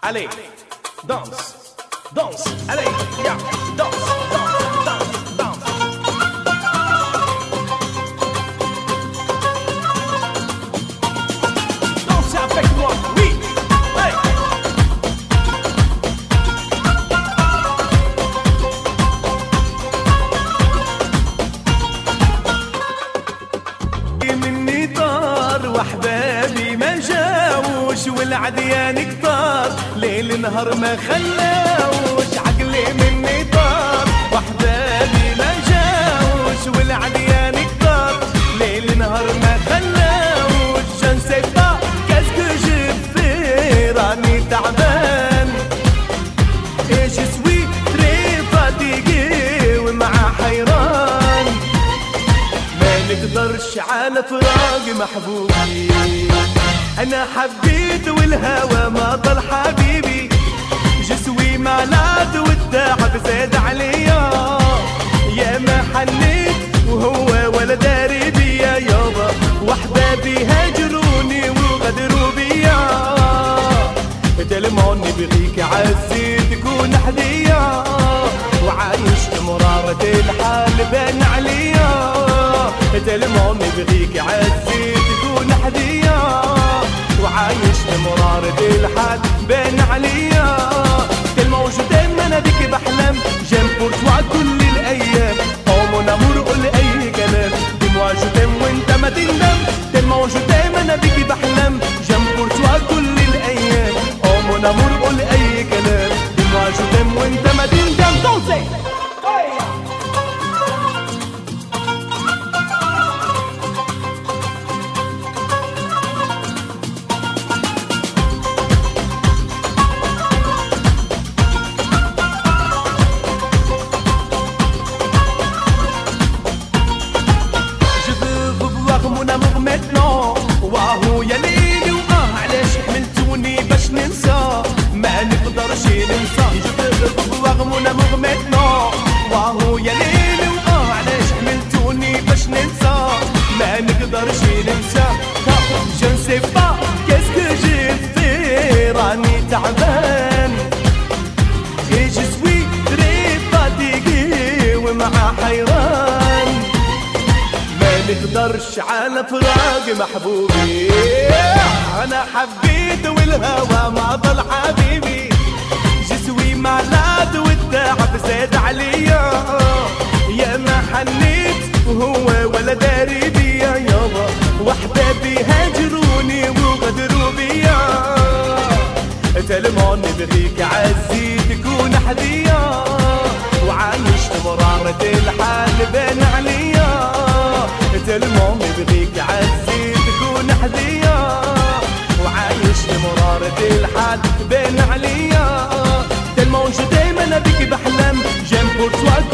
Allez, danse, danse, allez, yeah, danse, danse, danse, danse. Dansez avec moi, oui, hey. مني طار واحبابي ما جاوش والعديان كتار ليل نهار ما خلاوش عقلي مني طار واحبابي ما جاوش والعديان كتار ليل نهار ما خلاوش je ne sais pas qu'est-ce que je fais راني تعبان et je suis très fatigué ومع حيران ما نقدرش على فراق محبوبي انا حبيت والهوى ما ضل حبيبي جسوي مالاد والتعب زاد عليا يا ما حنيت وهو ولا داري بيا يابا واحبابي هاجروني وغدروا بيا تلمون نبغيك عزي تكون حديا وعايش مرارة الحال بان عليا تلمون نبغيك عزي تكون حديا وعايش مرارة الحال بان عليا تلمون جدام انا بك بحلم جيم بور توا كل الايام او مون امور قول اي كلام ديموا جدام وانت ما تندم تلمون جدام انا بك بحلم جيم بور توا كل الايام او مون امور قول اي كلام ديموا جدام وانت ما تندم دونسي maintenant واهو يا ليلي علاش حملتوني باش ننسى ما نقدرش ننسى جو mon amour maintenant واهو يا ليلي علاش حملتوني باش ننسى ما نقدرش ننسى je ne sais pas qu'est-ce que j'ai fait راني تعبان et je suis très fatigué ومع حيران نقدرش على فراق محبوبي انا حبيت والهوى ما ضل حبيبي جسوي مالاد والتعب زاد عليا يا ما حنيت وهو ولا داري بيا يابا واحبابي هاجروني وغدروا بيا تلمون نبغيك عزي تكون حديا وعايش مرارة الحال بين عليا تلمون نبغيك عزي تكون حديا وعايش مرارة الحال بين عليا تلمون جو دايما بك بحلم جيم بور توا